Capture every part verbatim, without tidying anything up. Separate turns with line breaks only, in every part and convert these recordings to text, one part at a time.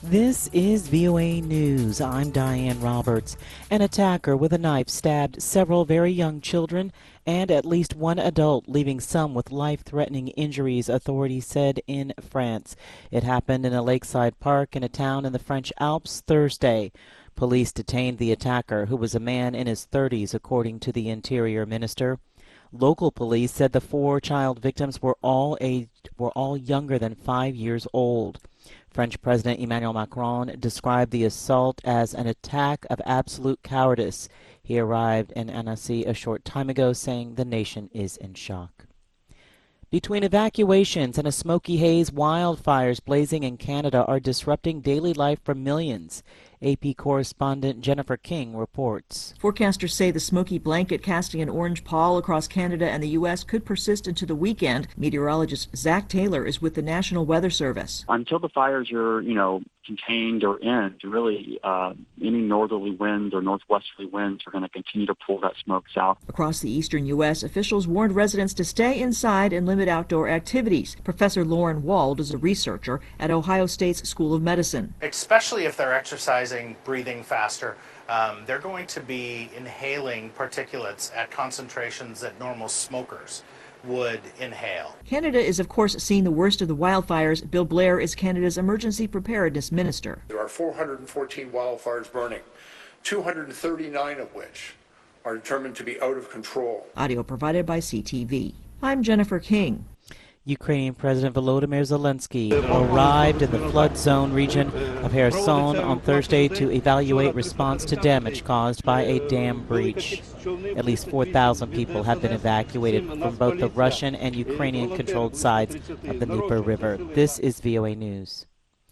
This is V O A News. I'm Diane Roberts. An attacker with a knife stabbed several very young children and at least one adult, leaving some with life-threatening injuries, authorities said in France. It happened in a lakeside park in a town in the French Alps Thursday. Police detained the attacker, who was a man in his thirties, according to the Interior Minister. Local police said the four child victims were all aged, were all younger than five years old. French President Emmanuel Macron described the assault as an attack of absolute cowardice. He arrived in Annecy a short time ago, saying the nation is in shock. Between evacuations and a smoky haze, wildfires blazing in Canada are disrupting daily life for millions. A P correspondent Jennifer King reports.
Forecasters say the smoky blanket casting an orange pall across Canada and the U S could persist into the weekend. Meteorologist Zach Taylor is with the National Weather Service.
Until the fires are, you know, contained or end, really, uh, any northerly winds or northwesterly winds are going to continue to pull that smoke south.
Across the eastern U S, officials warned residents to stay inside and limit outdoor activities. Professor Lauren Wald is a researcher at Ohio State's School of Medicine.
Especially if they're exercising, breathing faster, um, they're going to be inhaling particulates at concentrations that normal smokers would inhale.
Canada is, of course, seeing the worst of the wildfires. Bill Blair is Canada's emergency preparedness minister.
There are four hundred fourteen wildfires burning, two hundred thirty-nine of which are determined to be out of control.
Audio provided by C T V. I'm Jennifer King.
Ukrainian President Volodymyr Zelensky arrived in the flood zone region of Kherson on Thursday to evaluate response to damage caused by a dam breach. At least four thousand people have been evacuated from both the Russian and Ukrainian-controlled sides of the Dnieper River. This is V O A News.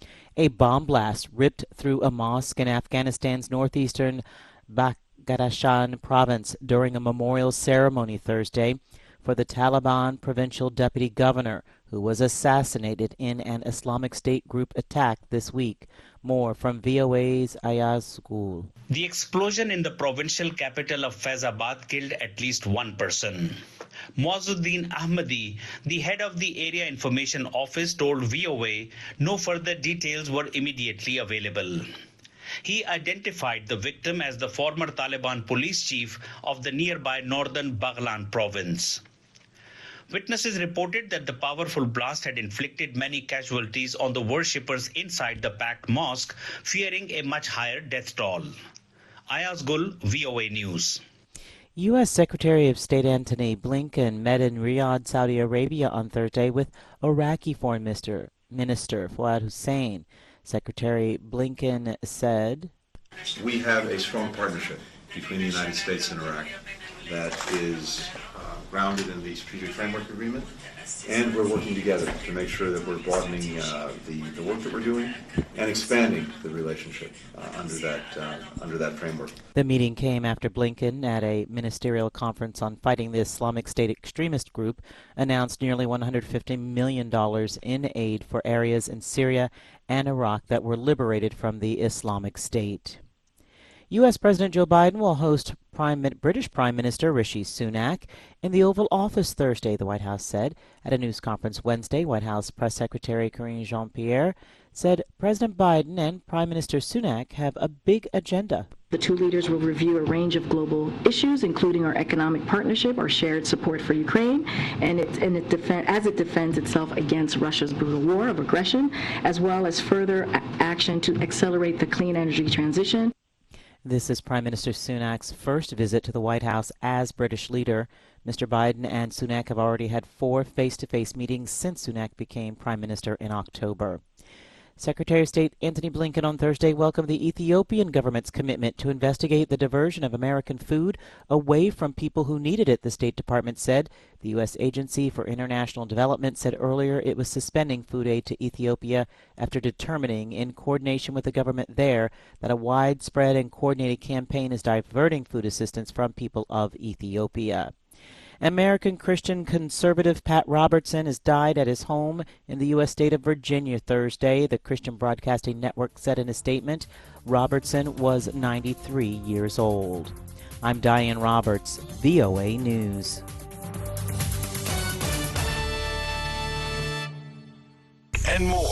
A bomb blast ripped through a mosque in Afghanistan's northeastern Badakhshan province during a memorial ceremony Thursday for the Taliban provincial deputy governor, who was assassinated in an Islamic State group attack this week. More from V O A's Ayaz Gul.
The explosion in the provincial capital of Faizabad killed at least one person. Moazuddin Ahmadi, the head of the Area Information Office, told V O A no further details were immediately available. He identified the victim as the former Taliban police chief of the nearby northern Baghlan province. Witnesses reported that the powerful blast had inflicted many casualties on the worshippers inside the packed mosque, fearing a much higher death toll. Ayaz Gul, V O A News.
U S Secretary of State Antony Blinken met in Riyadh, Saudi Arabia on Thursday with Iraqi Foreign Minister, Minister Fuad Hussein. Secretary Blinken said,
"We have a strong partnership between the United States and Iraq that is uh, grounded in the Strategic Framework Agreement, and we're working together to make sure that we're broadening uh, the, the work that we're doing and expanding the relationship uh, under that uh, under that framework."
The meeting came after Blinken, at a ministerial conference on fighting the Islamic State extremist group, announced nearly one hundred fifty million dollars in aid for areas in Syria and Iraq that were liberated from the Islamic State. U S President Joe Biden will host Prime, British Prime Minister Rishi Sunak in the Oval Office Thursday, the White House said. At a news conference Wednesday, White House Press Secretary Karine Jean-Pierre said President Biden and Prime Minister Sunak have a big agenda.
The two leaders will review a range of global issues, including our economic partnership, our shared support for Ukraine, and, it, and it defend, as it defends itself against Russia's brutal war of aggression, as well as further action to accelerate the clean energy transition.
This is Prime Minister Sunak's first visit to the White House as British leader. Mister Biden and Sunak have already had four face-to-face meetings since Sunak became Prime Minister in October. Secretary of State Antony Blinken on Thursday welcomed the Ethiopian government's commitment to investigate the diversion of American food away from people who needed it, the State Department said. The U S Agency for International Development said earlier it was suspending food aid to Ethiopia after determining, in coordination with the government there, that a widespread and coordinated campaign is diverting food assistance from people of Ethiopia. American Christian conservative Pat Robertson has died at his home in the U S state of Virginia Thursday, the Christian Broadcasting Network said in a statement. Robertson was ninety-three years old. I'm Diane Roberts, V O A News.
And more.